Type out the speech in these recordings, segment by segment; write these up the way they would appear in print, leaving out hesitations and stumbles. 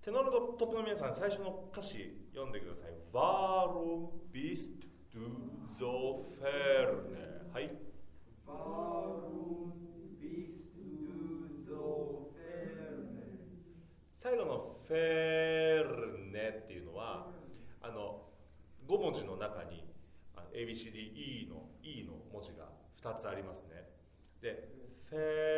テノールトップの皆さん、最初の歌詞読んでください。Warum bist du so ferne? はい。 Warum bist du so ferne? 最後のフェルネっていうのは5文字の中にABCDE の E の文字が2つありますね。でフェ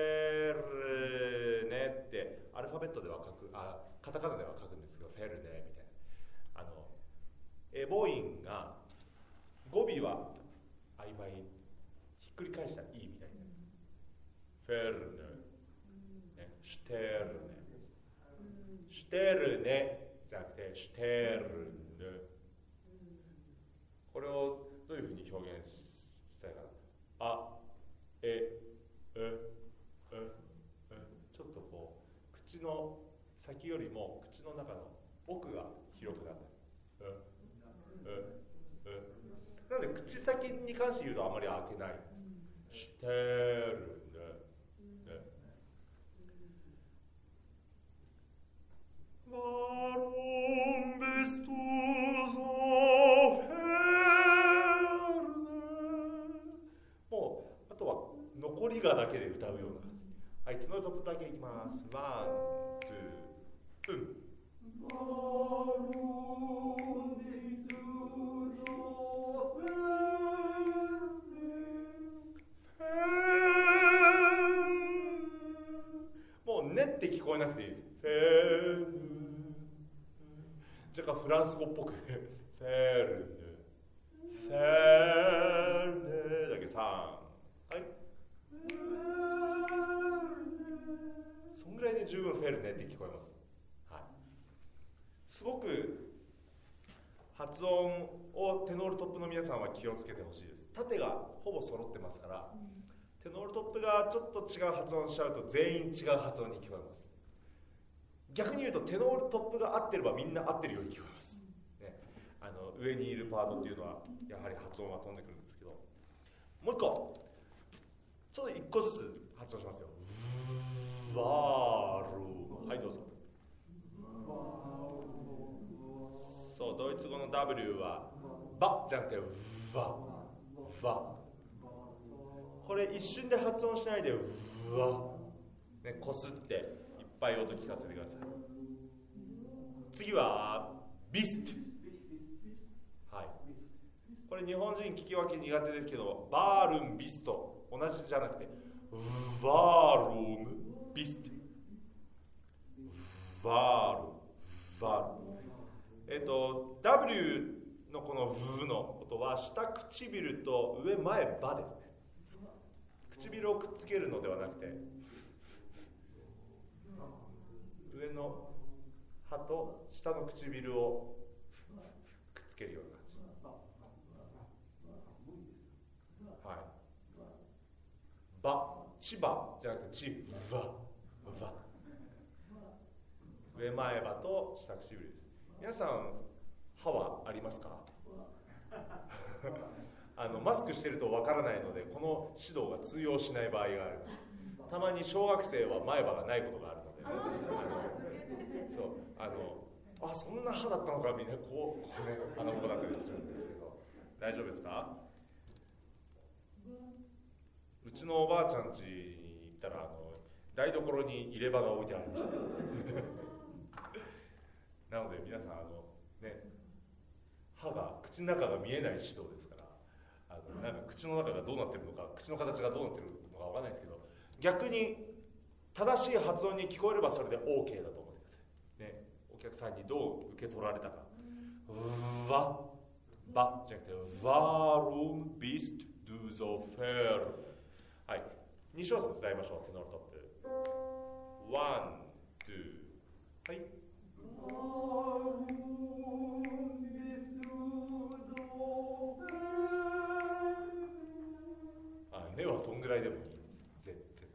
ルネってアルファベットではカタカナでは書くんですけど、フェルネみたいなエボインが語尾は曖昧、ひっくり返した E みたいな、フェルネ、ね、シュテルネ、シュテルネじゃなくてシュテルネ。これをどういうふうに表現したいかな。ちょっとこう口の先よりも口の中の奥が広くなる。なので口先に関して言うとあまり開けない。シュテルネ。Warum bist du so ferne? もうあとは残りがだけで歌うような感じ。はい、テノールトップだけいきます。ワン、ツー、 Warum bist du so ferne? もうねって聞こえなくていいです。フェルヌ。若干フランス語っぽくフェルヌ、フェルヌだけ3、はい、そんぐらいで十分フェルネって聞こえます。はい、すごく発音をテノールトップの皆さんは気をつけてほしいです。縦がほぼ揃ってますから、テノールトップがちょっと違う発音しちゃうと全員違う発音に聞こえます。逆に言うとテノールトップが合ってればみんな合ってるように聞こえます、ね、上にいるパートっていうのはやはり発音は飛んでくるんですけど、もう一個ちょっと一個ずつ発音しますよ。ワール、はいどうぞ。そう、ドイツ語の W はバじゃなくてワ、これ一瞬で発音しないでワ、ね、こすっていっぱい音聞かせてください。次はビスト、はい、これ日本人聞き分け苦手ですけど、バールンビスト同じじゃなくてバールンビスト、バール、W のこの V の音は下唇と上前歯ですね。唇をくっつけるのではなくて上の歯と下の唇をくっつけるような感じ。はい。ば、千葉じゃなくてちば、上前歯と下唇です。皆さん歯はありますか？マスクしてるとわからないのでこの指導が通用しない場合がある。たまに小学生は前歯がないことがあるので、そんな歯だったのかみんなこうね穴ぼこだったりするんですけど、大丈夫ですか？うちのおばあちゃん家に行ったら台所に入れ歯が置いてありましたなので皆さん歯が口の中が見えない指導ですからなんか口の中がどうなってるのか、口の形がどうなってるのかわからないですけど、逆に正しい発音に聞こえればそれで OK だと思ってください、ね、お客さんにどう受け取られたか。わ、ばじゃなくて Warum bist du so fern? はい、2小節歌いましょう。テノールトップ One, two はい。ねはそんぐらいでもいい。